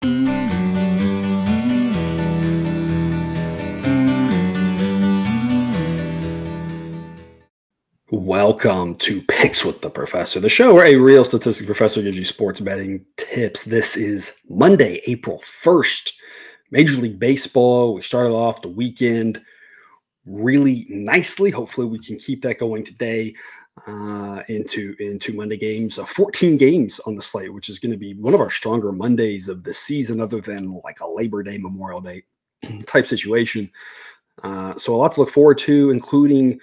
Welcome to Picks with the Professor, the show where a real statistics professor gives you sports betting tips. This is Monday, April 1st. Major League Baseball. We started off the weekend really nicely. Hopefully we can keep that going today into Monday games. 14 games on the slate, which is going to be one of our stronger Mondays of the season other than like a Labor Day, Memorial Day type situation. So a lot to look forward to, including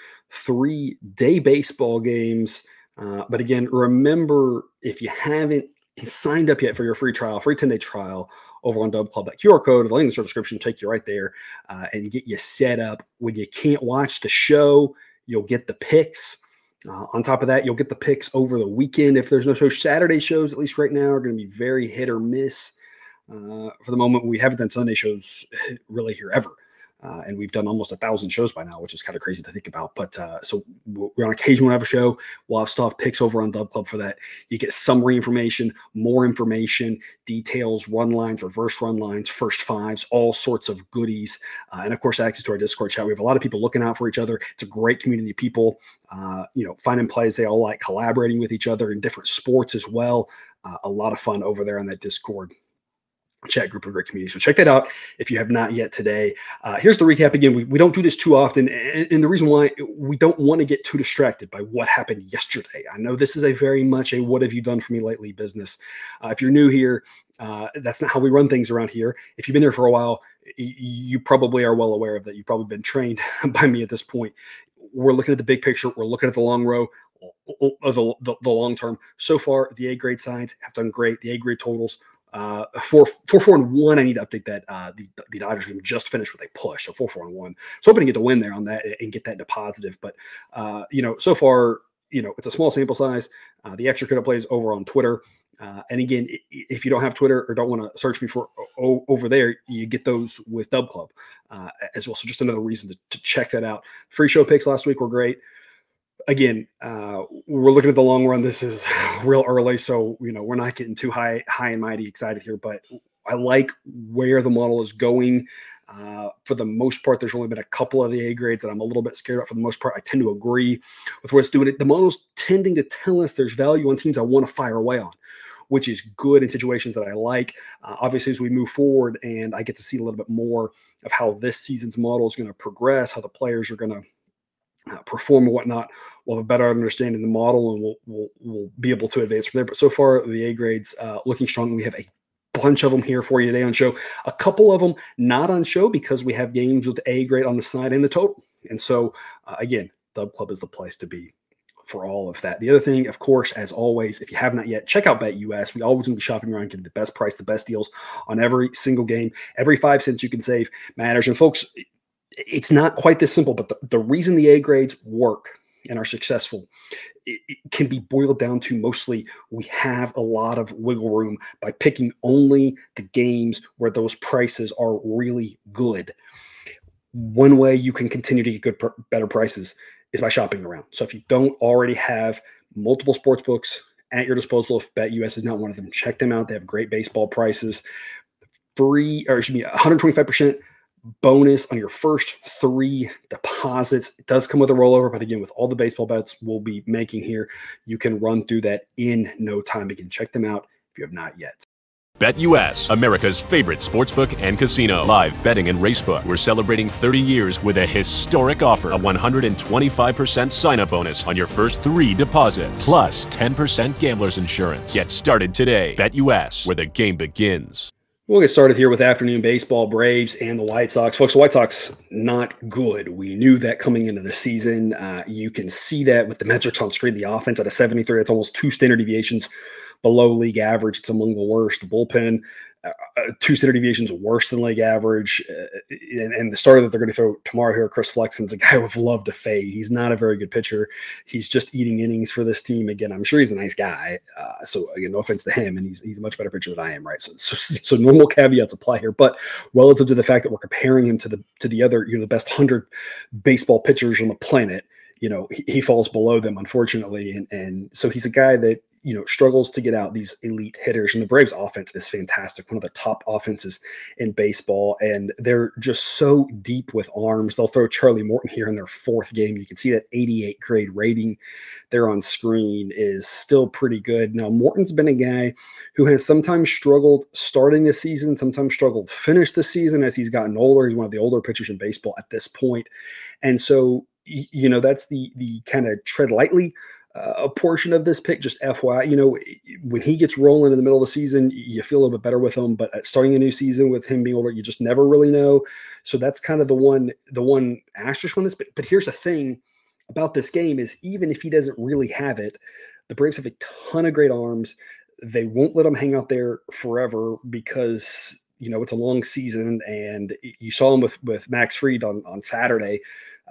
3-day baseball games. But again, remember, if you haven't signed up yet for your free 10-day trial over on Dub Club, that QR code, the link in the description will take you right there and get you set up. When you can't watch the show, you'll get the picks. On top of that, you'll get the picks over the weekend. If there's no show, Saturday shows, at least right now, are going to be very hit or miss. For the moment, we haven't done Sunday shows really here ever. And we've done almost 1,000 shows by now, which is kind of crazy to think about. But so we're on occasion we'll have a show. We'll have stuff, picks over on Dub Club for that. You get summary information, more information, details, run lines, reverse run lines, first fives, all sorts of goodies. And of course, access to our Discord chat. We have a lot of people looking out for each other. It's a great community of people, finding plays they all like, collaborating with each other in different sports as well. A lot of fun over there on that Discord chat group, of great community. So check that out if you have not yet today. Here's the recap again. We don't do this too often, and the reason why, we don't want to get too distracted by what happened yesterday. I know this is a very much a what have you done for me lately business. If you're new here, that's not how we run things around here. If you've been here for a while, you probably are well aware of that. You've probably been trained by me at this point. We're looking at the big picture. We're looking at the long row, the long term. So far, the A grade sides have done great. The A grade totals, 4-4-1. I need to update that. The Dodgers game just finished with a push, so 4-4-1. So hoping to get the win there on that and get that into positive. But so far, it's a small sample size. The extra credit plays over on Twitter. And again, if you don't have Twitter or don't want to search me for over there, you get those with Dub Club as well. So just another reason to check that out. Free show picks last week were great. Again, we're looking at the long run. This is real early, so we're not getting too high and mighty excited here. But I like where the model is going. For the most part, there's only been a couple of the A grades that I'm a little bit scared about. For the most part, I tend to agree with what's doing it. The model's tending to tell us there's value on teams I want to fire away on, which is good in situations that I like. Obviously, as we move forward and I get to see a little bit more of how this season's model is going to progress, how the players are going to perform and whatnot, we'll have a better understanding of the model, and we'll be able to advance from there. But so far, the A grades looking strong. We have a bunch of them here for you today on show. A couple of them not on show because we have games with the A grade on the side and the total. And so, again, Dub Club is the place to be for all of that. The other thing, of course, as always, if you have not yet, check out BetUS. We always going to be shopping around, getting the best price, the best deals on every single game. Every 5 cents you can save matters. And folks, it's not quite this simple, but the reason the A grades work and are successful, it can be boiled down to mostly we have a lot of wiggle room by picking only the games where those prices are really good. One way you can continue to get better prices is by shopping around. So if you don't already have multiple sports books at your disposal, if BetUS is not one of them, check them out. They have great baseball prices. 125% bonus on your first 3 deposits. It does come with a rollover, but again, with all the baseball bets we'll be making here, you can run through that in no time. Again, check them out if you have not yet. BetUS, America's favorite sportsbook and casino. Live betting and racebook. We're celebrating 30 years with a historic offer. A 125% sign-up bonus on your first 3 deposits. Plus 10% gambler's insurance. Get started today. BetUS, where the game begins. We'll get started here with afternoon baseball, Braves and the White Sox. Folks, the White Sox, not good. We knew that coming into the season. You can see that with the metrics on screen. The offense at a 73, that's almost 2 standard deviations below league average. It's among the worst. The bullpen, 2 standard deviations worse than league average. And the starter that they're going to throw tomorrow here, Chris Flexen's a guy we've loved to fade. He's not a very good pitcher. He's just eating innings for this team. Again, I'm sure he's a nice guy. So again, no offense to him, and he's a much better pitcher than I am, right? So normal caveats apply here. But relative to the fact that we're comparing him to the other, the best 100 baseball pitchers on the planet, he falls below them, unfortunately. And so he's a guy that struggles to get out these elite hitters. And the Braves offense is fantastic, one of the top offenses in baseball. And they're just so deep with arms. They'll throw Charlie Morton here in their 4th game. You can see that 88 grade rating there on screen is still pretty good. Now, Morton's been a guy who has sometimes struggled starting the season, sometimes struggled finish the season as he's gotten older. He's one of the older pitchers in baseball at this point. And so, that's the kind of tread lightly a portion of this pick. Just FYI, when he gets rolling in the middle of the season, you feel a little bit better with him. But starting a new season with him being older, you just never really know. So that's kind of the one asterisk on this. But here's the thing about this game is even if he doesn't really have it, the Braves have a ton of great arms. They won't let him hang out there forever because it's a long season. And you saw him with Max Fried on Saturday.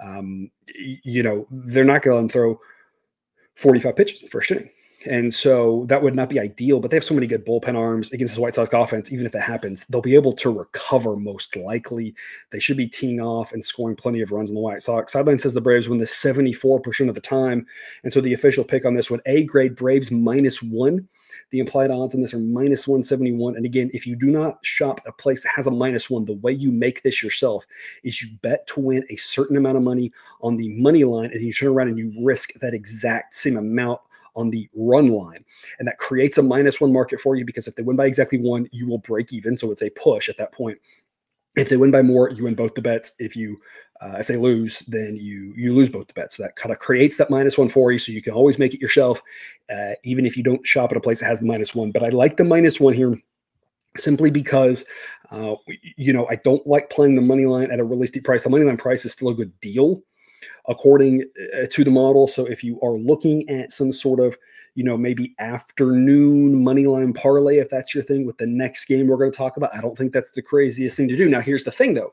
They're not going to let him throw 45 pitches in the first inning. And so that would not be ideal, but they have so many good bullpen arms against the White Sox offense. Even if that happens, they'll be able to recover most likely. They should be teeing off and scoring plenty of runs on the White Sox. Sideline says the Braves win this 74% of the time. And so the official pick on this one, A grade Braves -1. The implied odds on this are -171. And again, if you do not shop at a place that has a -1, the way you make this yourself is you bet to win a certain amount of money on the money line, and you turn around and you risk that exact same amount on the run line. And that creates a -1 market for you because if they win by exactly 1, you will break even. So it's a push at that point. If they win by more, you win both the bets. If they lose, then you lose both the bets. So that kind of creates that -1 for you. So you can always make it yourself, even if you don't shop at a place that has the -1. But I like the -1 here simply because, I don't like playing the money line at a really steep price. The money line price is still a good deal according to the model. So if you are looking at some sort of, maybe afternoon money line parlay, if that's your thing with the next game we're going to talk about, I don't think that's the craziest thing to do. Now, here's the thing though.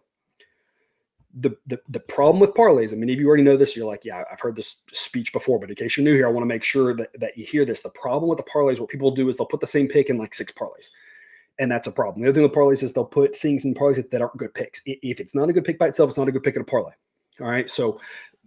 The problem with parlays, I mean, if you already know this, you're like, yeah, I've heard this speech before, but in case you're new here, I want to make sure that you hear this. The problem with the parlays, what people do is they'll put the same pick in like 6 parlays. And that's a problem. The other thing with parlays is they'll put things in parlays that aren't good picks. If it's not a good pick by itself, it's not a good pick in a parlay. All right. So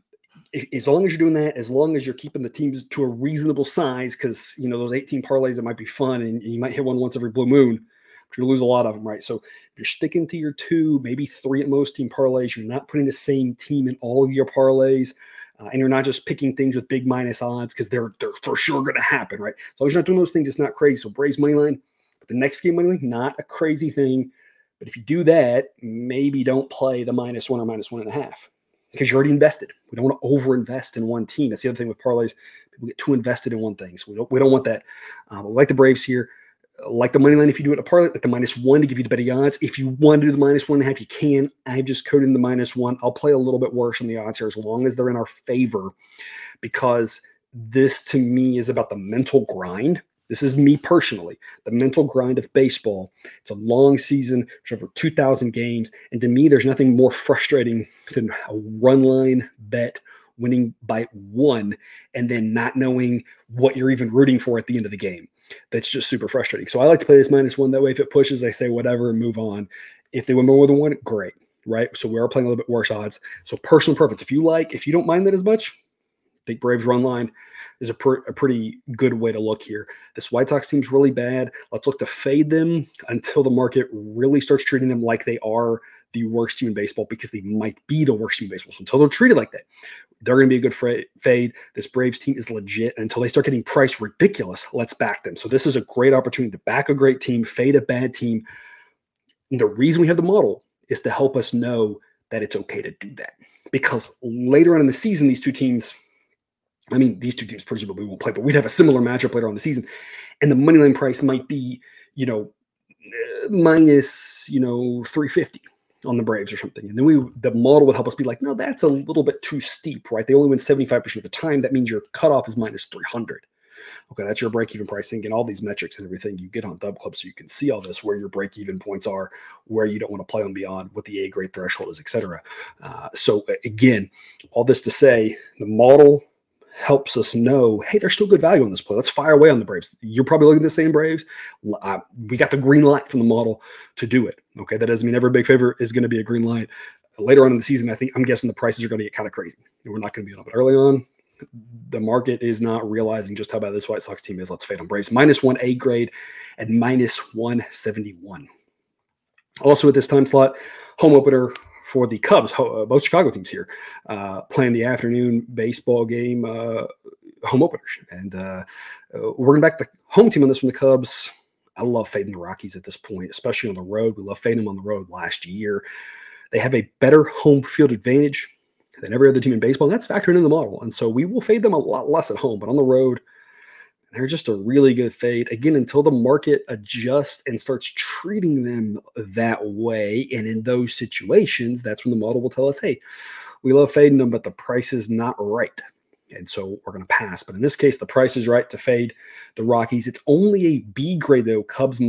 as long as you're doing that, as long as you're keeping the teams to a reasonable size, because, those 18 parlays, it might be fun and you might hit one once every blue moon, but you'll lose a lot of them, right? So if you're sticking to your 2, maybe 3 at most team parlays, you're not putting the same team in all of your parlays, and you're not just picking things with big minus odds because they're for sure going to happen, right? As long as you're not doing those things, it's not crazy. So Braves money line, but the next game money line, not a crazy thing. But if you do that, maybe don't play the -1 or -1.5. Because you're already invested. We don't want to over-invest in one team. That's the other thing with parlays. People get too invested in one thing. So we don't want that. We like the Braves here. Like the money line if you do it a parlay, like the -1 to give you the better odds. If you want to do the -1.5, you can. I've just coded in the -1. I'll play a little bit worse on the odds here as long as they're in our favor, because this to me is about the mental grind. This is me personally, the mental grind of baseball. It's a long season. There's over 2,000 games. And to me, there's nothing more frustrating than a run line bet winning by 1 and then not knowing what you're even rooting for at the end of the game. That's just super frustrating. So I like to play this -1. That way, if it pushes, I say whatever and move on. If they win more than 1, great, right? So we are playing a little bit worse odds. So personal preference. If you don't mind that as much, I think Braves run line is a pretty good way to look here. This White Sox team's really bad. Let's look to fade them until the market really starts treating them like they are the worst team in baseball, because they might be the worst team in baseball. So until they're treated like that, they're going to be a good fade. This Braves team is legit. And until they start getting priced ridiculous, let's back them. So this is a great opportunity to back a great team, fade a bad team. And the reason we have the model is to help us know that it's okay to do that. Because later on in the season, these two teams presumably won't play, but we'd have a similar matchup later on in the season. And the money line price might be, minus, 350 on the Braves or something. And then the model would help us be like, no, that's a little bit too steep, right? They only win 75% of the time. That means your cutoff is minus 300. Okay, that's your break-even pricing and all these metrics and everything you get on Dub Club, so you can see all this, where your break-even points are, where you don't want to play on beyond, what the A-grade threshold is, etc. So again, all this to say, the model helps us know, hey, there's still good value on this play. Let's fire away on the Braves. You're probably looking at the same Braves. We got the green light from the model to do it. Okay, that doesn't mean every big favorite is going to be a green light. Later on in the season, I'm guessing the prices are going to get kind of crazy. We're not going to be on it. But early on, The market is not realizing just how bad this White Sox team is. Let's fade on Braves. -1 A grade and -171. Also at this time slot, home opener for the Cubs, both Chicago teams here, playing the afternoon baseball game home openers. And we're going back to the home team on this one, the Cubs. I love fading the Rockies at this point, especially on the road. We love fading them on the road last year. They have a better home field advantage than every other team in baseball, and that's factored into the model. And so we will fade them a lot less at home, but on the road, they're just a really good fade. Again, until the market adjusts and starts treating them that way. And in those situations, that's when the model will tell us, hey, we love fading them, but the price is not right. And so we're going to pass. But in this case, the price is right to fade the Rockies. It's only a B grade, though. Cubs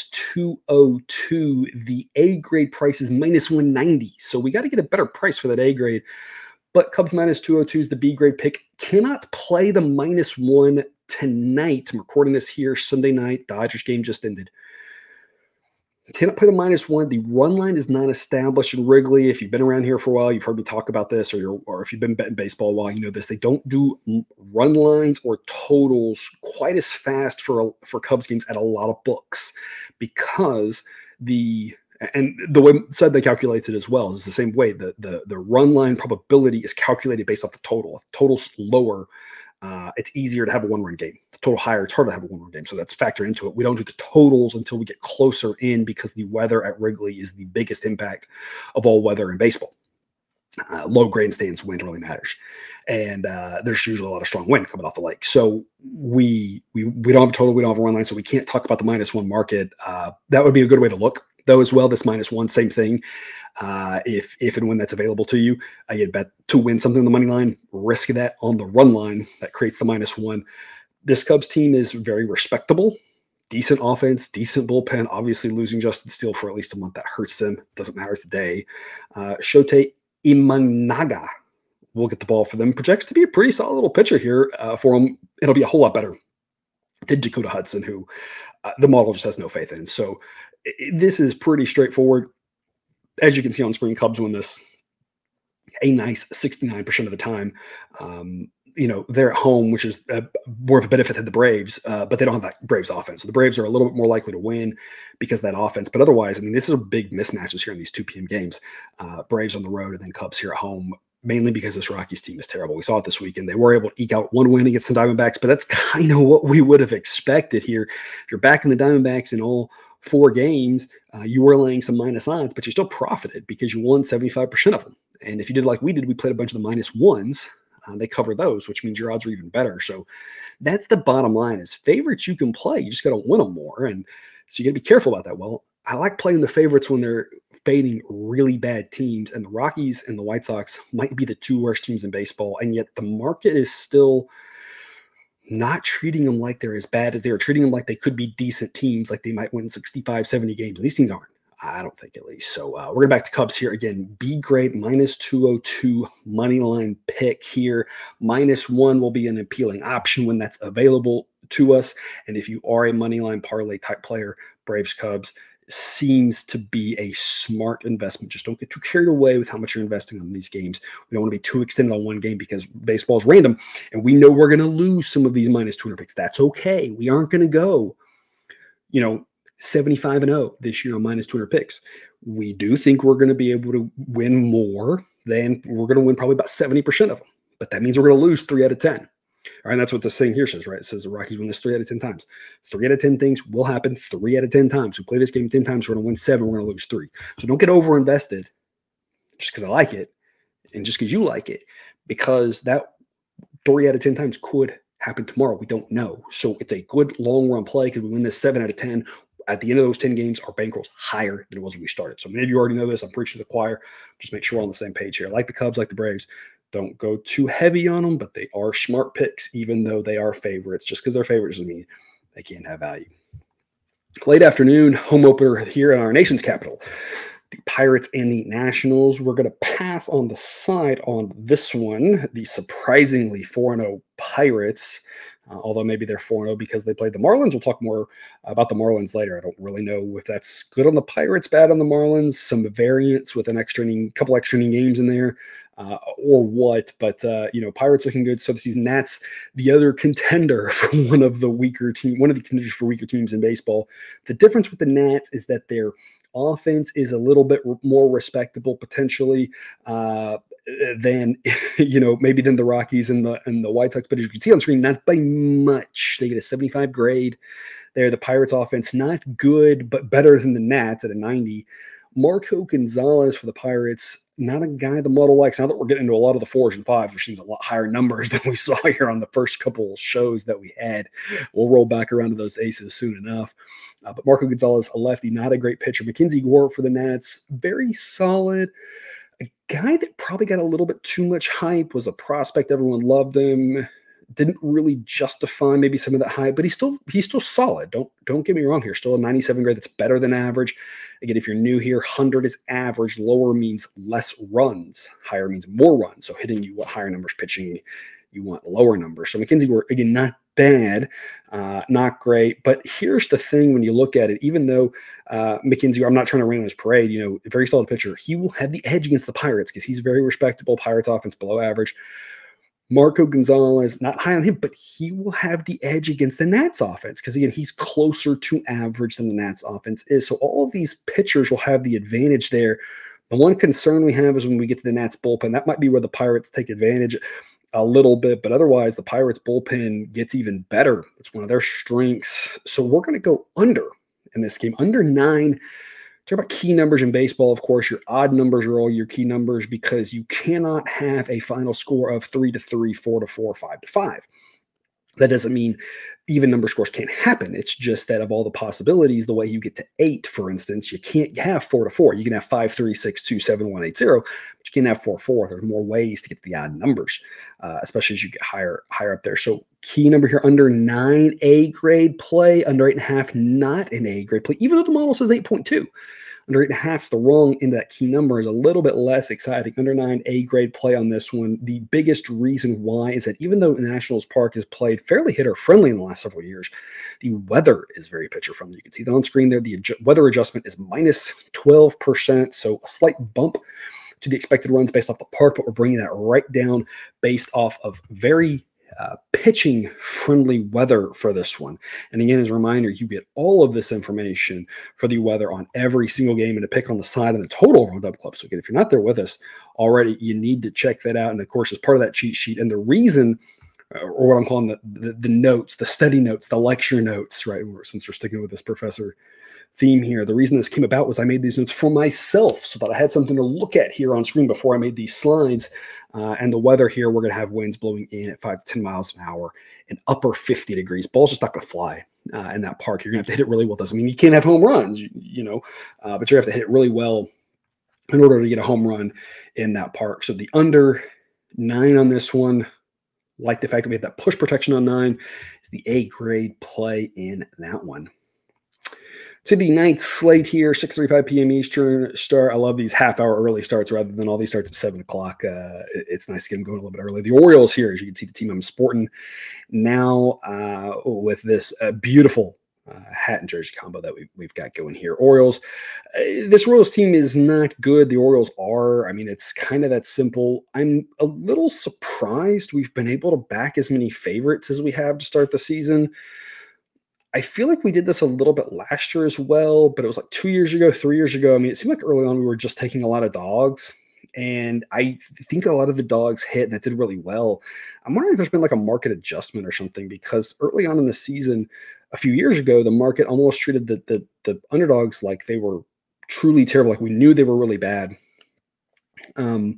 -202. The A grade price is -190. So we got to get a better price for that A grade. But Cubs -202 is the B grade pick. Cannot play the -1 tonight. I'm recording this here Sunday night. Dodgers game just ended. Cannot play the -1. The run line is not established in Wrigley. If you've been around here for a while, you've heard me talk about this, or if you've been betting baseball a while, you know this. They don't do run lines or totals quite as fast for Cubs games at a lot of books, because the way said they calculates it as well is the same way. The run line probability is calculated based off the total. If the total's lower, it's easier to have a one-run game. The total higher, it's harder to have a one-run game. So that's factored into it. We don't do the totals until we get closer in, because the weather at Wrigley is the biggest impact of all weather in baseball. Low grandstands, wind really matters. And there's usually a lot of strong wind coming off the lake. So we don't have a total, we don't have a run line, so we can't talk about the -1 market. That would be a good way to look, though, as well. This -1, same thing. If and when that's available to you, you'd bet to win something on the money line, risk that on the run line. That creates the -1. This Cubs team is very respectable, decent offense, decent bullpen. Obviously, losing Justin Steele for at least a month, that hurts them. Doesn't matter today. Shota Imanaga will get the ball for them. Projects to be a pretty solid little pitcher here for him. It'll be a whole lot better than Dakota Hudson, who the model just has no faith in. So this is pretty straightforward. As you can see on screen, Cubs win this a nice 69% of the time. They're at home, which is more of a benefit than the Braves, but they don't have that Braves offense. So the Braves are a little bit more likely to win because of that offense. But otherwise, this is a big mismatches here in these 2 p.m. games. Braves on the road and then Cubs here at home, mainly because this Rockies team is terrible. We saw it this weekend. They were able to eke out one win against the Diamondbacks, but that's kind of what we would have expected here. If you're backing the Diamondbacks in all 4 games, you were laying some minus odds, but you still profited because you won 75% of them. And if you did like we did, we played a bunch of the -1s. They cover those, which means your odds are even better. So that's the bottom line: is favorites you can play. You just got to win them more. And so you got to be careful about that. Well, I like playing the favorites when they're fading really bad teams. And the Rockies and the White Sox might be the 2 worst teams in baseball. And yet the market is still not treating them like they're as bad as they are, treating them like they could be decent teams, like they might win 65, 70 games. And these teams aren't, I don't think, at least. So we're going back to Cubs here again. B grade -202 money line pick here. -1 will be an appealing option when that's available to us. And if you are a money line parlay type player, Braves Cubs seems to be a smart investment. Just don't get too carried away with how much you're investing on these games. We don't want to be too extended on one game because baseball is random, and we know we're going to lose some of these -200 picks. That's okay. We aren't going to go, 75-0 this year on -200 picks. We do think we're going to be able to win more than we're going to win probably about 70% of them. But that means we're going to lose 3 out of 10. All right, and that's what this thing here says, right? It says the Rockies win this 3 out of 10 times. 3 out of 10 things will happen 3 out of 10 times. We play this game 10 times, we're going to win 7, we're going to lose 3. So don't get over-invested just because I like it and just because you like it, because that 3 out of 10 times could happen tomorrow. We don't know. So it's a good long-run play because we win this 7 out of 10. At the end of those 10 games, our bankroll's higher than it was when we started. So many of you already know this. I'm preaching to the choir. Just make sure we're on the same page here. Like the Cubs, like the Braves. Don't go too heavy on them, but they are smart picks, even though they are favorites. Just because they're favorites doesn't mean they can't have value. Late afternoon, home opener here in our nation's capital. The Pirates and the Nationals. We're going to pass on the side on this one. The surprisingly 4-0 Pirates, although maybe they're 4-0 because they played the Marlins. We'll talk more about the Marlins later. I don't really know if that's good on the Pirates, bad on the Marlins. Some variance with couple extra inning games in there. or what. But, Pirates looking good so this season. Nats, the other contender for one of the contenders for weaker teams in baseball. The difference with the Nats is that their offense is a little bit more respectable potentially than maybe than the Rockies and the White Sox. But as you can see on screen, not by much. They get a 75 grade there. The Pirates offense not good, but better than the Nats at a 90. Marco Gonzalez for the Pirates, not a guy the model likes. Now that we're getting into a lot of the 4s and 5s, we're seeing a lot higher numbers than we saw here on the first couple shows that we had. We'll roll back around to those aces soon enough. But Marco Gonzalez, a lefty, not a great pitcher. Mackenzie Gore for the Nats, very solid. A guy that probably got a little bit too much hype, was a prospect. Everyone loved him. Didn't really justify maybe some of that hype, but he's still solid. Don't get me wrong here. Still a 97 grade. That's better than average. Again, if you're new here, 100 is average. Lower means less runs. Higher means more runs. So hitting, you want higher numbers. Pitching, you want lower numbers. So Mackenzie Gore, again, not bad, not great. But here's the thing when you look at it, even though Mackenzie, I'm not trying to rain on his parade, a very solid pitcher, he will have the edge against the Pirates because he's very respectable. Pirates offense below average. Marco Gonzalez, not high on him, but he will have the edge against the Nats offense because, again, he's closer to average than the Nats offense is. So all of these pitchers will have the advantage there. The one concern we have is when we get to the Nats bullpen. That might be where the Pirates take advantage a little bit, but otherwise the Pirates bullpen gets even better. It's one of their strengths. So we're going to go under in this game, under 9. Talk about key numbers in baseball. Of course, your odd numbers are all your key numbers because you cannot have a final score of 3-3, 4-4, 5-5. That doesn't mean even number scores can't happen. It's just that of all the possibilities, the way you get to 8, for instance, you can't have 4-4. You can have 5-3, 6-2, 7-1, 8-0, but you can't have 4-4. There are more ways to get the odd numbers, especially as you get higher up there. So key number here, under 9, A grade play, under 8.5, not an A grade play, even though the model says 8.2. Under 8.5 is the wrong end of that key number, is a little bit less exciting. Under 9, A grade play on this one. The biggest reason why is that even though Nationals Park has played fairly hitter friendly in the last several years, the weather is very pitcher friendly. You can see that on screen there. The weather adjustment is minus 12%, so a slight bump to the expected runs based off the park, but we're bringing that right down based off of very pitching friendly weather for this one. And again, as a reminder, you get all of this information for the weather on every single game and to pick on the side and the total over on Dub Club. So again, if you're not there with us already, you need to check that out. And of course, as part of that cheat sheet, and the reason, or what I'm calling the notes, the study notes, the lecture notes, right? Since we're sticking with this professor theme here, the reason this came about was I made these notes for myself so that I had something to look at here on screen before I made these slides. And the weather here, we're going to have winds blowing in at 5 to 10 miles an hour and upper 50 degrees. Ball's just not going to fly in that park. You're going to have to hit it really well. Doesn't mean you can't have home runs, but you're going to have to hit it really well in order to get a home run in that park. So the under 9 on this one, like the fact that we have that push protection on 9, is the A grade play in that one. To the ninth slate here, 6:35 p.m. Eastern start. I love these half-hour early starts rather than all these starts at 7 o'clock. It's nice to get them going a little bit early. The Orioles here, as you can see, the team I'm sporting now with this beautiful hat and jersey combo that we've got going here. Orioles. This Orioles team is not good. The Orioles are. I mean, it's kind of that simple. I'm a little surprised we've been able to back as many favorites as we have to start the season. I feel like we did this a little bit last year as well, but it was like 2 years ago, 3 years ago. I mean, it seemed like early on we were just taking a lot of dogs, and I think a lot of the dogs hit, and that did really well. I'm wondering if there's been like a market adjustment or something, because early on in the season, a few years ago, the market almost treated the underdogs like they were truly terrible, like we knew they were really bad. Now,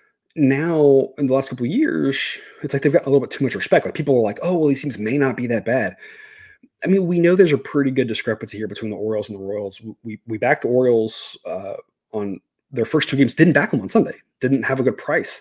in the last couple of years, it's like they've got a little bit too much respect. Like people are like, oh, well, these teams may not be that bad. I mean, we know there's a pretty good discrepancy here between the Orioles and the Royals. We backed the Orioles on their first 2 games, didn't back them on Sunday, didn't have a good price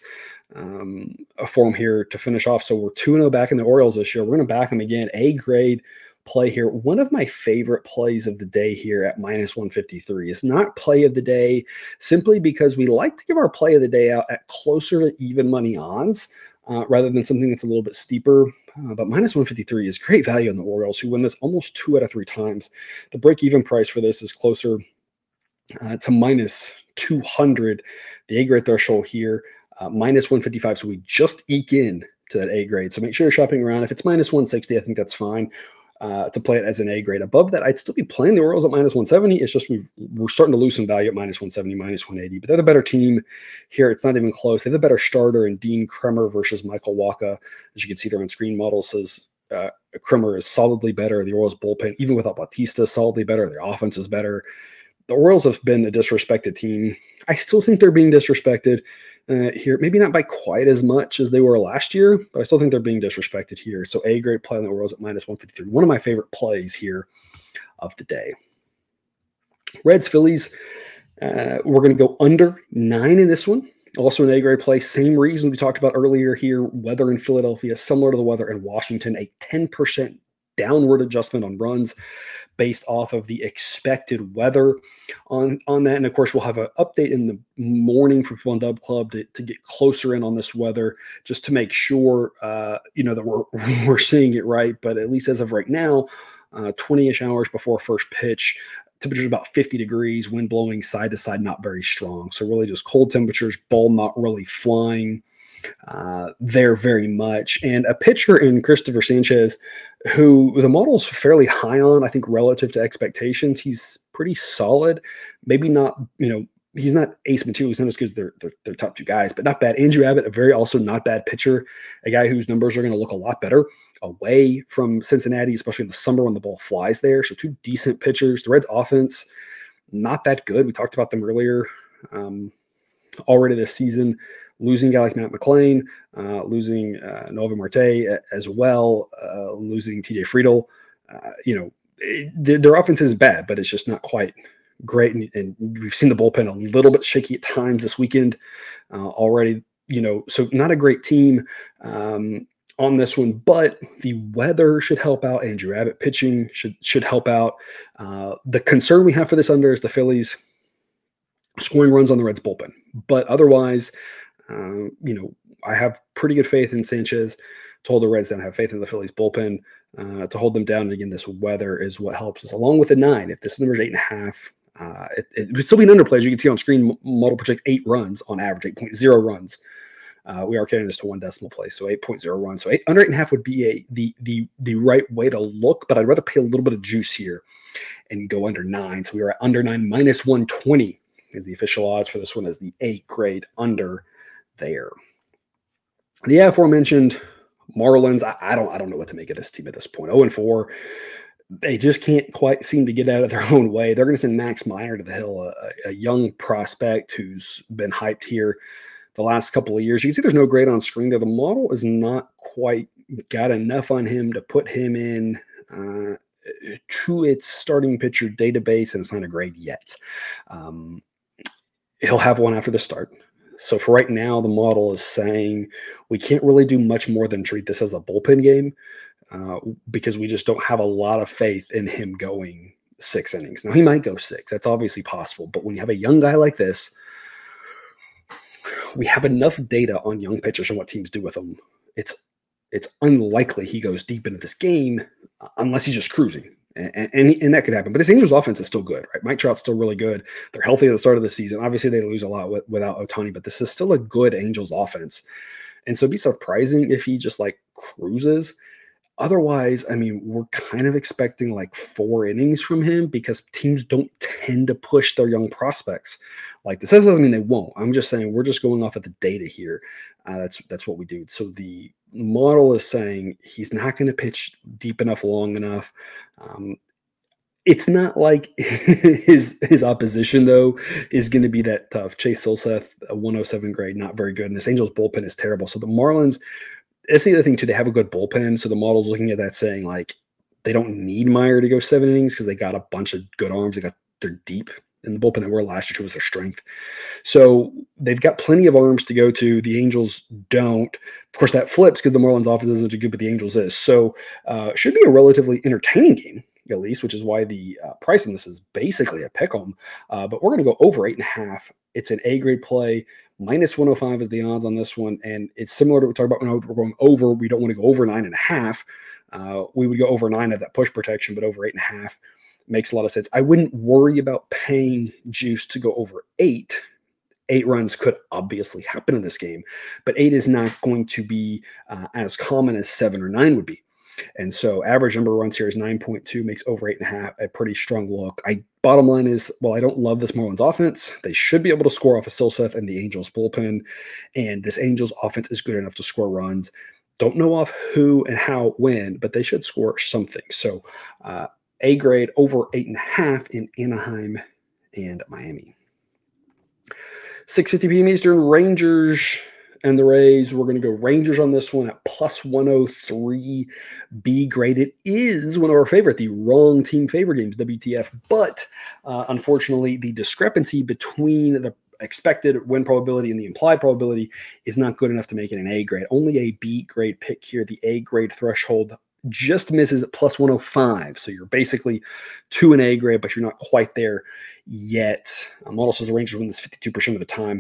for them here to finish off. So we're 2-0 back in the Orioles this year. We're going to back them again. A grade play here. One of my favorite plays of the day here at minus 153 is not play of the day simply because we like to give our play of the day out at closer to even money odds. Rather than something that's a little bit steeper. But minus 153 is great value on the Orioles, who win this almost 2 out of 3 times. The break-even price for this is closer to minus 200. The A-grade threshold here minus 155. So we just eke in to that A grade. So make sure you're shopping around. If it's minus 160, I think that's fine to play it as an A grade. Above that, I'd still be playing the Orioles at minus 170. It's just we're starting to lose some value at minus 170, minus 180. But they're the better team here. It's not even close. They have the better starter in Dean Kremer versus Michael Wacha. As you can see there on screen, model says Kremer is solidly better. The Orioles bullpen, even without Bautista, solidly better. Their offense is better. The Orioles have been a disrespected team. I still think they're being disrespected here. Maybe not by quite as much as they were last year, but I still think they're being disrespected here. So A grade play on the Orioles at minus 153. One of my favorite plays here of the day. Reds, Phillies. We're going to go under 9 in this one. Also an A grade play. Same reason we talked about earlier here. Weather in Philadelphia, similar to the weather in Washington. A 10% downward adjustment on runs based off of the expected weather on that. And of course, we'll have an update in the morning for People on Dub Club to get closer in on this weather, just to make sure, that we're seeing it right. But at least as of right now, 20-ish hours before first pitch, temperatures about 50 degrees, wind blowing side to side, not very strong. So really just cold temperatures, ball not really flying there very much. And a pitcher in Christopher Sanchez, who the model's fairly high on, I think, relative to expectations. He's pretty solid. Maybe not, he's not ace material. He's not as good as their top two guys, but not bad. Andrew Abbott, a very also not bad pitcher, a guy whose numbers are going to look a lot better away from Cincinnati, especially in the summer when the ball flies there. So two decent pitchers. The Reds offense, not that good. We talked about them earlier already this season. Losing a guy like Matt McClain, losing Nova Marte as well, losing TJ Friedel. Their offense is bad, but it's just not quite great. And we've seen the bullpen a little bit shaky at times this weekend already. So not a great team on this one, but the weather should help out. Andrew Abbott pitching should help out. The concern we have for this under is the Phillies scoring runs on the Reds bullpen, but otherwise, I have pretty good faith in Sanchez. Told the Reds don't have faith in the Phillies bullpen to hold them down. And again, this weather is what helps us, along with the 9. If this number is 8.5, it would still be an underplay. As you can see on screen, model projects 8 runs on average, 8.0 runs. We are carrying this to 1 decimal place, so 8.0 runs. So under 8.5 would be the right way to look, but I'd rather pay a little bit of juice here and go under 9. So we are at under 9, minus 120 is the official odds for this one as the A grade under there. The aforementioned Marlins, I don't know what to make of this team at this point. 0-4. They just can't quite seem to get out of their own way. They're going to send Max Meyer to the hill, a young prospect who's been hyped here the last couple of years. You can see there's no grade on screen there. The model is not quite got enough on him to put him in to its starting pitcher database, and it's not a grade yet. He'll have one after the start. So for right now, the model is saying we can't really do much more than treat this as a bullpen game because we just don't have a lot of faith in him going 6 innings. Now, he might go 6. That's obviously possible. But when you have a young guy like this, we have enough data on young pitchers and what teams do with them. It's unlikely he goes deep into this game unless he's just cruising. And that could happen. But this Angels offense is still good, right? Mike Trout's still really good. They're healthy at the start of the season. Obviously, they lose a lot without Ohtani, but this is still a good Angels offense. And so it'd be surprising if he just cruises. Otherwise, we're kind of expecting 4 innings from him because teams don't tend to push their young prospects like this. That doesn't mean they won't. I'm just saying we're just going off of the data here. That's what we do. So the model is saying he's not going to pitch deep enough, long enough. It's not like his opposition, though, is going to be that tough. Chase Silseth, a 107 grade, not very good. And this Angels bullpen is terrible. So the Marlins, that's the other thing, too. They have a good bullpen. So the model's looking at that saying, they don't need Meyer to go 7 innings because they got a bunch of good arms. They're deep in the bullpen. They were last year, was their strength. So they've got plenty of arms to go to. The Angels don't. Of course, that flips because the Marlins offense isn't as good, but the Angels is. So should be a relatively entertaining game, at least, which is why the price on this is basically a pick 'em. But we're going to go over 8.5. It's an A grade play. Minus 105 is the odds on this one. And it's similar to what we talked about when we're going over. We don't want to go over 9.5. We would go over 9 at that push protection, but over 8.5 makes a lot of sense. I wouldn't worry about paying juice to go over 8 8 runs could obviously happen in this game, but 8 is not going to be as common as 7 or 9 would be. And so average number of runs here is 9.2, makes over 8.5 a pretty strong look. Bottom line is, well, I don't love this Marlins offense. They should be able to score off of Silseth and the Angels bullpen, and this Angels offense is good enough to score runs. Don't know off who and how, when, but they should score something. So A grade over 8.5 in Anaheim and Miami. 6:50 p.m. Eastern, Rangers and the Rays. We're going to go Rangers on this one at plus 103 B grade. It is one of our favorite, the wrong team favorite games, WTF. But unfortunately, the discrepancy between the expected win probability and the implied probability is not good enough to make it an A grade. Only a B grade pick here. The A grade threshold just misses at plus 105. So you're basically to an A grade, but you're not quite there yet. Model says the Rangers win this 52% of the time.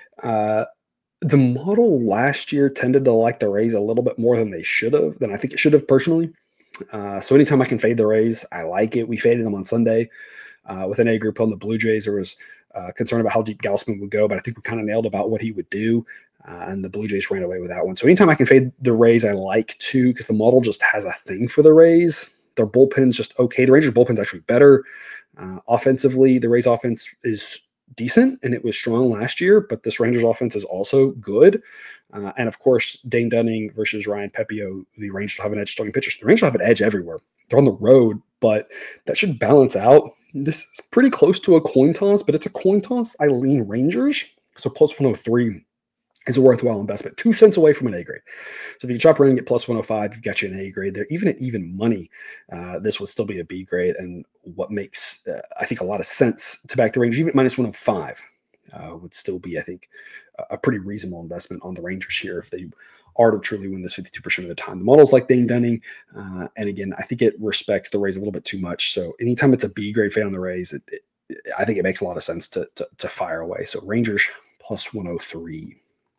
The model last year tended to like the Rays a little bit more than I think it should have personally. So anytime I can fade the Rays, I like it. We faded them on Sunday with an A group on the Blue Jays. There was concern about how deep Gausman would go, but I think we kind of nailed about what he would do. And the Blue Jays ran away with that one. So anytime I can fade the Rays, I like to, because the model just has a thing for the Rays. Their bullpen's just okay. The Rangers bullpen's actually better. Offensively, the Rays offense is decent, and it was strong last year, but this Rangers offense is also good. And of course, Dane Dunning versus Ryan Pepio, the Rangers will have an edge starting pitchers. The Rangers will have an edge everywhere. They're on the road, but that should balance out. This is pretty close to a coin toss, but it's a coin toss. I lean Rangers. So plus 103 is a worthwhile investment. 2 cents away from an A grade. So if you chop around and get plus 105, you've got you an A grade there. Even at even money, this would still be a B grade. And what makes, I think, a lot of sense to back the Rangers, even at minus 105, would still be, I think, a pretty reasonable investment on the Rangers here if they are to truly win this 52% of the time. The model's like Dane Dunning. And again, I think it respects the Rays a little bit too much. So anytime it's a B grade fade on the Rays, I think it makes a lot of sense to fire away. So Rangers plus 103.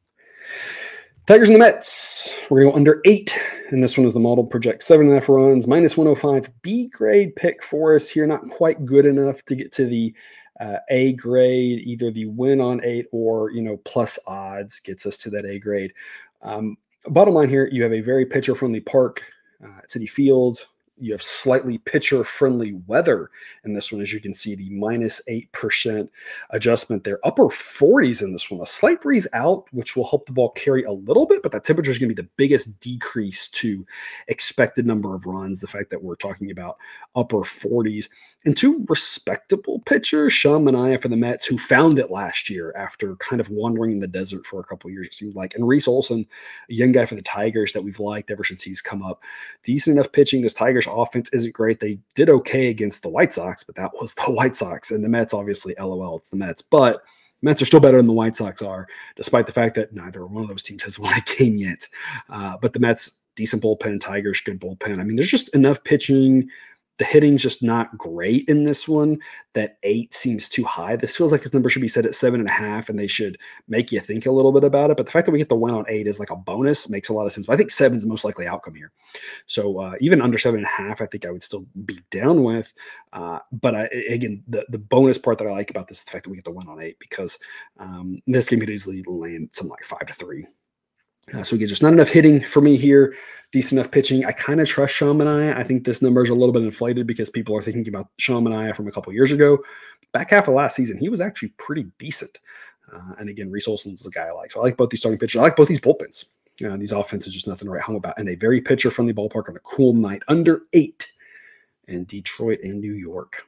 Tigers and the Mets. We're going to go under 8. And this one is the model projects 7.5 runs, minus 105. B grade pick for us here. Not quite good enough to get to the A grade. Either the win on 8 or, plus odds gets us to that A grade. Bottom line here, you have a very pitcher-friendly park at Citi Field. You have slightly pitcher-friendly weather in this one, as you can see, the minus 8% adjustment there. Upper 40s in this one. A slight breeze out, which will help the ball carry a little bit, but that temperature is going to be the biggest decrease to expected number of runs, the fact that we're talking about upper 40s. And 2 respectable pitchers, Sean Manaea for the Mets, who found it last year after kind of wandering in the desert for a couple of years, it seemed like. And Reese Olson, a young guy for the Tigers that we've liked ever since he's come up. Decent enough pitching. This Tigers offense isn't great. They did okay against the White Sox, but that was the White Sox. And the Mets, obviously, LOL, it's the Mets. But Mets are still better than the White Sox are, despite the fact that neither one of those teams has won a game yet. But the Mets, decent bullpen. Tigers, good bullpen. I mean, there's just enough pitching. The hitting's just not great in this one. That 8 seems too high. This feels like this number should be set at 7.5, and they should make you think a little bit about it. But the fact that we get the win on 8 is like a bonus makes a lot of sense. But I think 7 is the most likely outcome here. So even under 7.5, I think I would still be down with. But again, the bonus part that I like about this is the fact that we get the win on 8, because this game could easily land something like 5-3. So again, just not enough hitting for me here. Decent enough pitching. I kind of trust Sean Manaea. I think this number is a little bit inflated because people are thinking about Sean Manaea from a couple years ago. Back half of last season, he was actually pretty decent. And again, Reese Olson's the guy I like. So I like both these starting pitchers. I like both these bullpens. These offenses, just nothing to write home about. And a very pitcher-friendly ballpark on a cool night. Under 8 in Detroit and New York.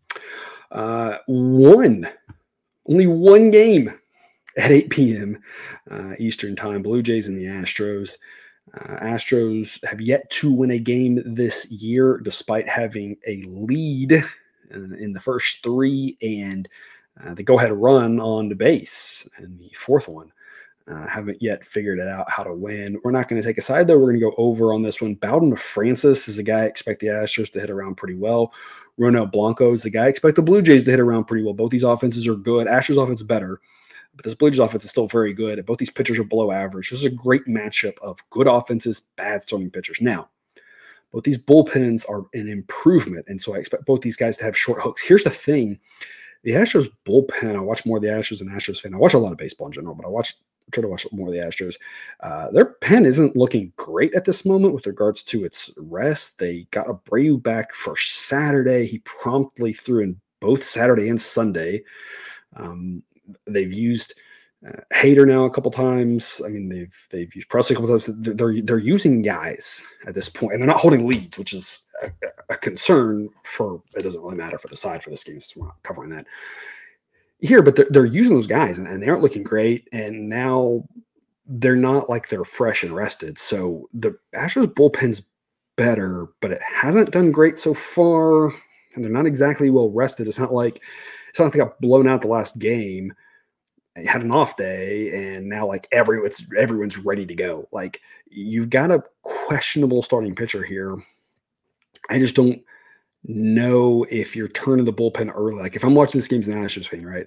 Only one game at 8 p.m. Eastern time, Blue Jays and the Astros. Astros have yet to win a game this year, despite having a lead in the first 3 and the go-ahead run on the base in the 4th one. Haven't yet figured it out how to win. We're not going to take a side, though. We're going to go over on this one. Bowden Francis is a guy I expect the Astros to hit around pretty well. Ronel Blanco is the guy I expect the Blue Jays to hit around pretty well. Both these offenses are good. Astros offense is better, but this Blue Jays offense is still very good. Both these pitchers are below average. This is a great matchup of good offenses, bad starting pitchers. Now, both these bullpens are an improvement, and so I expect both these guys to have short hooks. Here's the thing. the Astros bullpen, I watch more of the Astros than Astros fan. I watch a lot of baseball in general, but I try to watch more of the Astros. Their pen isn't looking great at this moment with regards to its rest. They got Abreu back for Saturday. He promptly threw in both Saturday and Sunday. They've used Hader now a couple times. I mean, they've used Presley a couple times. They're using guys at this point, and they're not holding leads, which is a concern for. It doesn't really matter for the side for this game, so we're not covering that here. But they're using those guys, and they aren't looking great. And now they're not like they're fresh and rested. So the Astros bullpen's better, but it hasn't done great so far, and they're not exactly well rested. It's not like they got blown out the last game. Had an off day, and now like everyone's ready to go. Like, you've got a questionable starting pitcher here. I just don't know if you're turning the bullpen early. Like, if I'm watching this game as an Astros fan, right,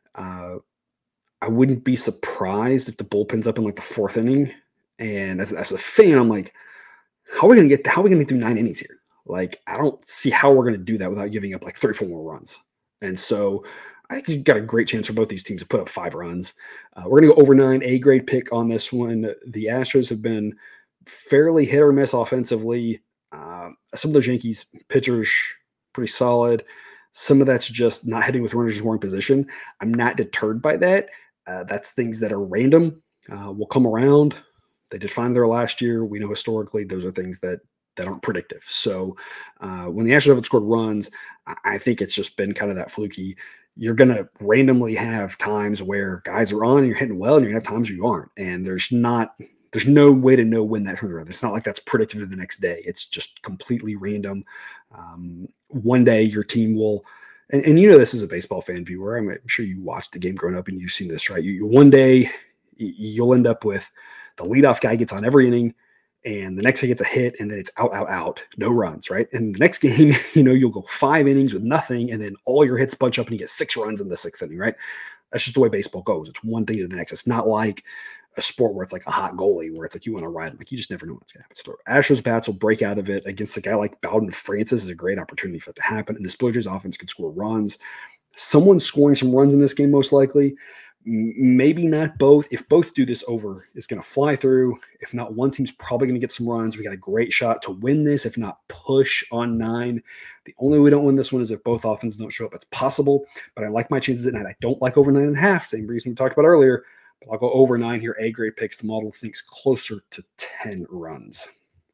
I wouldn't be surprised if the bullpen's up in like the fourth inning. And as a fan, I'm like, how are we gonna get through 9 innings here? Like, I don't see how we're gonna do that without giving up like 3 or 4 more runs. And so I think you've got a great chance for both these teams to put up 5 runs. We're going to go over 9, A-grade pick on this one. The Astros have been fairly hit or miss offensively. Some of those Yankees pitchers, pretty solid. Some of that's just not hitting with runners in scoring position. I'm not deterred by that. That's things that are random. Will come around. They did fine there last year. We know historically those are things that aren't predictive. So when the Astros haven't scored runs, I think it's just been kind of that fluky. You're going to randomly have times where guys are on and you're hitting well, and you're going to have times where you aren't. And there's no way to know when that turns around. It's not like that's predicted to the next day. It's just completely random. One day your team will, and you know this as a baseball fan viewer, I'm sure you watched the game growing up and you've seen this, right? One day you'll end up with the leadoff guy gets on every inning, and the next day gets a hit, and then it's out, no runs, right? And the next game, you'll go 5 innings with nothing, and then all your hits bunch up, and you get 6 runs in the 6th inning, right? That's just the way baseball goes. It's one thing to the next. It's not like a sport where it's like a hot goalie, where it's like you want to ride him. Like, you just never know what's going to happen. So Astros bats will break out of it against a guy like Bowden Francis is a great opportunity for it to happen, and this Blue Jays offense can score runs. Someone's scoring some runs in this game, most likely. Maybe not both. If both do this, over is going to fly through. If not, one team's probably going to get some runs. We got a great shot to win this, if not push on 9. The only way we don't win this one is if both offenses don't show up. It's possible, but I like my chances at 9. I don't like over 9.5. Same reason we talked about earlier, but I'll go over 9 here. A-grade picks. The model thinks closer to 10 runs.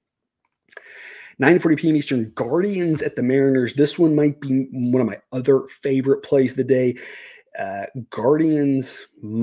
9:40 p.m. Eastern, Guardians at the Mariners. This one might be one of my other favorite plays of the day. Guardians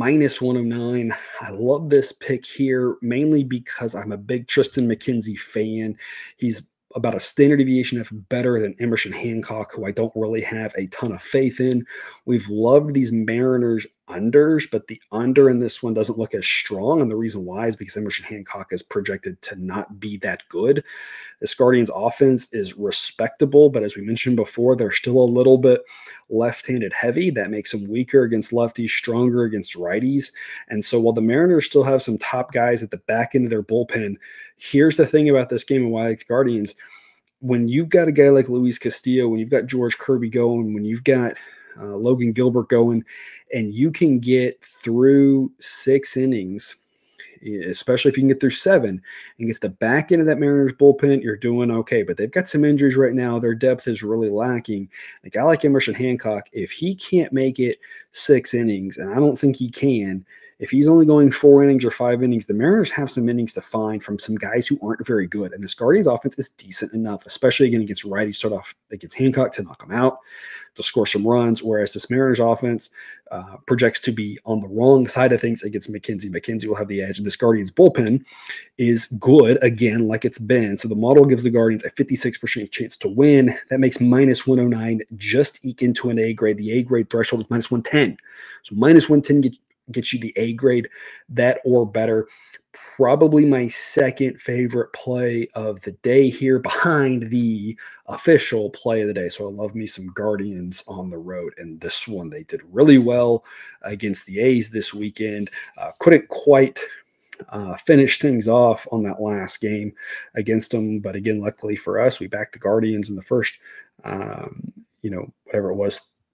-109. I love this pick here, mainly because I'm a big Tristan McKenzie fan. He's about a standard deviation of better than Emerson Hancock, who I don't really have a ton of faith in. We've loved these Mariners unders, but the under in this one doesn't look as strong. And the reason why is because Emerson Hancock is projected to not be that good. This Guardians offense is respectable, but as we mentioned before, they're still a little bit left-handed heavy. That makes them weaker against lefties, stronger against righties. And so while the Mariners still have some top guys at the back end of their bullpen, here's the thing about this game and why I like the Guardians. When you've got a guy like Luis Castillo, when you've got George Kirby going, when you've got Logan Gilbert going, and you can get through 6 innings, especially if you can get through 7 and gets the back end of that Mariners bullpen, you're doing okay. But they've got some injuries right now. Their depth is really lacking. A guy like Emerson Hancock, if he can't make it 6 innings, and I don't think he can, if he's only going 4 innings or 5 innings, the Mariners have some innings to find from some guys who aren't very good. And this Guardians offense is decent enough, especially again against righties. Start off against Hancock to knock him out, to score some runs, whereas this Mariners offense projects to be on the wrong side of things against McKenzie. McKenzie will have the edge. And this Guardians bullpen is good, again, like it's been. So the model gives the Guardians a 56% chance to win. That makes -109 just eke into an A grade. The A grade threshold is -110. So -110 gets you the A grade, that or better. Probably my second favorite play of the day here, behind the official play of the day. So I love me some Guardians on the road. And this one, they did really well against the A's this weekend. Couldn't quite finish things off on that last game against them. But again, luckily for us, we backed the Guardians in the first, whatever it was,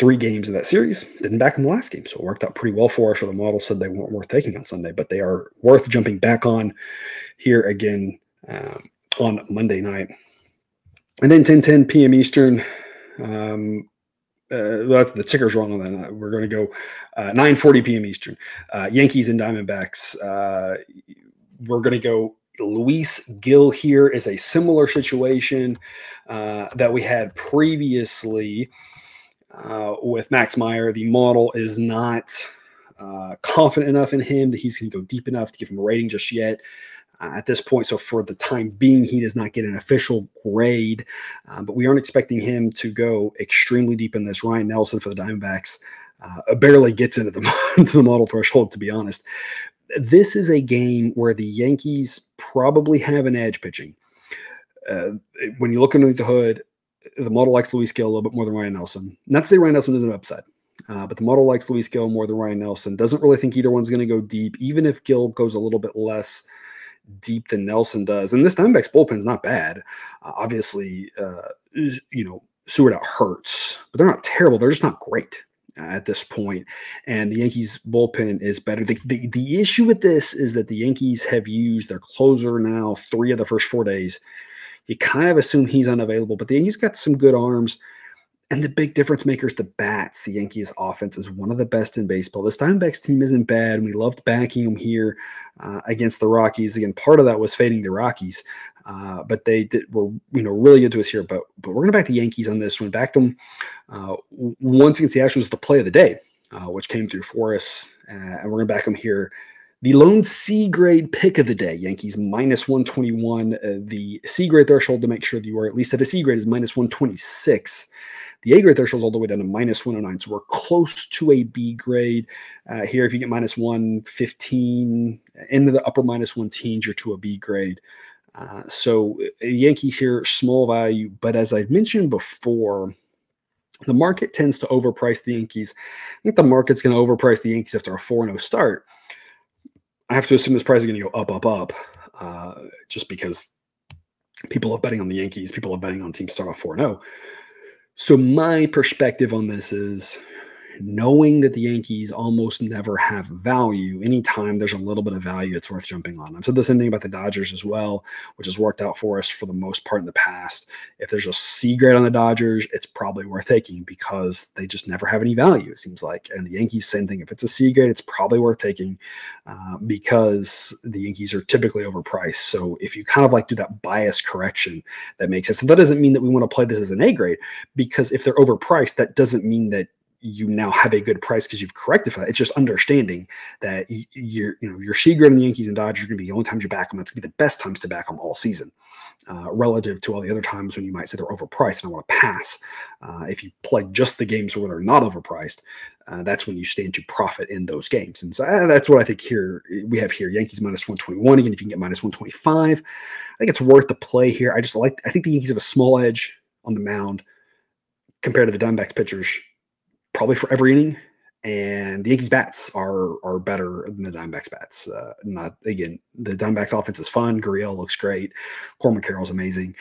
3 games in that series. Didn't back in the last game, so it worked out pretty well for us. Or the model said they weren't worth taking on Sunday, but they are worth jumping back on here again on Monday night. And then 10:10 p.m. Eastern. That's the ticker's wrong on that. We're going to go 9:40 p.m. Eastern. Yankees and Diamondbacks. We're going to go Luis Gil here is a similar situation that we had previously with Max Meyer. The model is not confident enough in him that he's going to go deep enough to give him a rating just yet. At this point, so for the time being, he does not get an official grade, but we aren't expecting him to go extremely deep in this. Ryan Nelson for the Diamondbacks barely gets into the model threshold, to be honest. This is a game where the Yankees probably have an edge pitching. When you look underneath the hood, the model likes Luis Gil a little bit more than Ryan Nelson. Not to say Ryan Nelson is an upside, but the model likes Luis Gil more than Ryan Nelson. Doesn't really think either one's going to go deep, even if Gil goes a little bit less deep than Nelson does. And this Diamondbacks bullpen is not bad. Obviously, Seward out hurts, but they're not terrible. They're just not great at this point. And the Yankees bullpen is better. The issue with this is that the Yankees have used their closer now 3 of the first 4 days. You kind of assume he's unavailable, but the Yankees got some good arms. And the big difference maker is the bats. The Yankees offense is one of the best in baseball. This Diamondbacks team isn't bad, and we loved backing them here against the Rockies. Again, part of that was fading the Rockies, but they were really good to us here. But we're going to back the Yankees on this one. Backed them once against the Astros, the play of the day, which came through for us, and we're going to back them here. The lone C grade pick of the day, Yankees minus 121. The C grade threshold to make sure that you are at least at a C grade is minus 126. The A grade threshold is all the way down to minus 109. So we're close to a B grade here. If you get minus 115 into the upper minus 1 teens, you're to a B grade. So Yankees here, small value. But as I mentioned before, the market tends to overprice the Yankees. I think the market's going to overprice the Yankees after a 4-0 start. I have to assume this price is going to go up, just because people are betting on the Yankees. People are betting on teams to start off 4-0. So my perspective on this is knowing that the Yankees almost never have value. Anytime there's a little bit of value, it's worth jumping on. I've said the same thing about the Dodgers as well, which has worked out for us for the most part in the past. If there's a C grade on the Dodgers, it's probably worth taking because they just never have any value, it seems like. And the Yankees, same thing. If it's a C grade, it's probably worth taking because the Yankees are typically overpriced. So if you kind of like do that bias correction, that makes sense. And that doesn't mean that we want to play this as an A grade, because if they're overpriced, that doesn't mean that you now have a good price because you've corrected for that. It's just understanding that your C grade in the Yankees and Dodgers are going to be the only times you back them. It's going to be the best times to back them all season, relative to all the other times when you might say they're overpriced and I want to pass. If you play just the games where they're not overpriced, that's when you stand to profit in those games. And so that's what I think here we have here. Yankees minus 121. Again, if you can get minus 125, I think it's worth the play here. I think the Yankees have a small edge on the mound compared to the Diamondbacks pitchers, probably for every inning, and the Yankees bats are better than the Diamondbacks bats. The Diamondbacks offense is fun. Gurriel looks great. Corbin Carroll's amazing.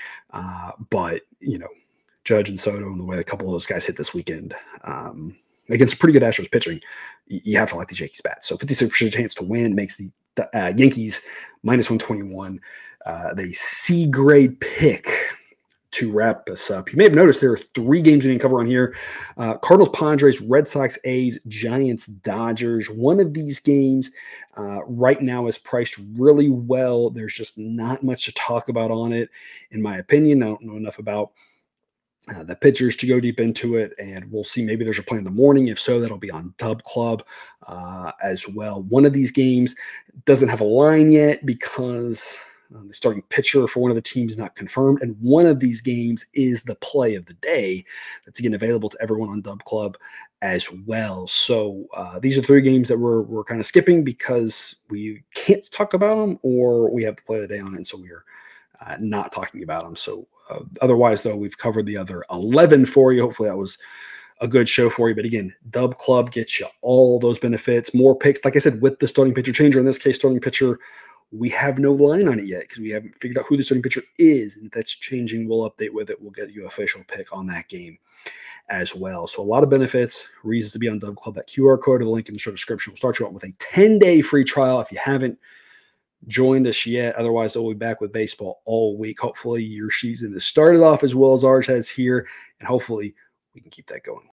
But Judge and Soto and the way a couple of those guys hit this weekend against a pretty good Astros pitching, you have to like the Yankees bats. So 56% chance to win makes the Yankees minus 121. The C grade pick to wrap us up. You may have noticed there are 3 games we didn't cover on here. Cardinals, Padres, Red Sox, A's, Giants, Dodgers. One of these games right now is priced really well. There's just not much to talk about on it, in my opinion. I don't know enough about the pitchers to go deep into it, and we'll see. Maybe there's a play in the morning. If so, that'll be on Dub Club as well. One of these games doesn't have a line yet because the starting pitcher for one of the teams is not confirmed. And one of these games is the play of the day that's, again, available to everyone on Dub Club as well. So these are 3 games that we're kind of skipping because we can't talk about them, or we have the play of the day on it, and so we're not talking about them. So otherwise, though, we've covered the other 11 for you. Hopefully that was a good show for you. But again, Dub Club gets you all those benefits, more picks. Like I said, with the starting pitcher changer, in this case, starting pitcher, we have no line on it yet because we haven't figured out who the starting pitcher is. And if that's changing, we'll update with it. We'll get you an official pick on that game as well. So a lot of benefits, reasons to be on Dub Club. That QR code or the link in the show description will start you out with a 10-day free trial if you haven't joined us yet. Otherwise, we'll be back with baseball all week. Hopefully your season has started off as well as ours has here, and hopefully we can keep that going.